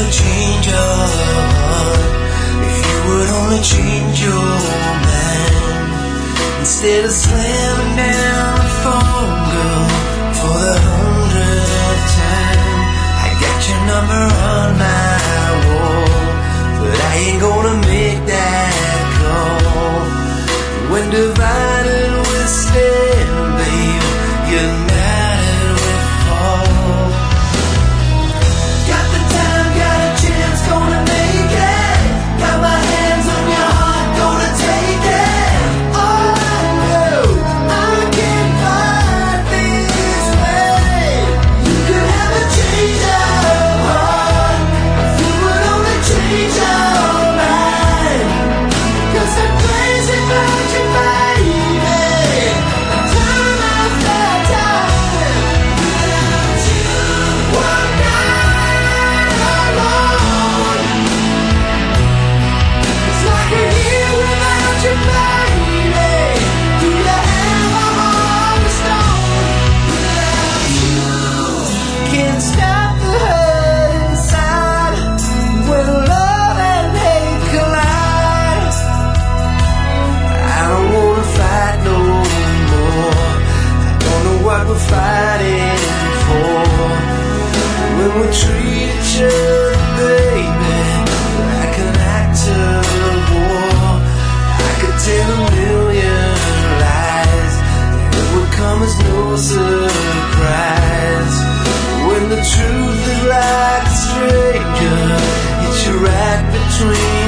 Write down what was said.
change your heart, if you would only change your mind, instead of slamming down the phone, girl, for the 100th time. I got your number on my wall, but I ain't gonna make that call. When divided we stand, babe, united we fall. Got the time, got a chance, gonna make it. Got my hands on your heart, gonna take it. All I know, I can't fight this way. You could have a change of heart, if you would only change your mind. 'Cause I'm crazy about you, baby. Time after time, without you, one night alone. It's like a year without you, baby. Do you have a heart of stone? Without you, can't stop the hurt inside when love and hate collide. I don't wanna fight no more. I don't know what we're fighting for. When we treat each other, baby, like an act of war, I could tell a million lies, and it would come as no surprise. When the truth is like a stranger, hits you right between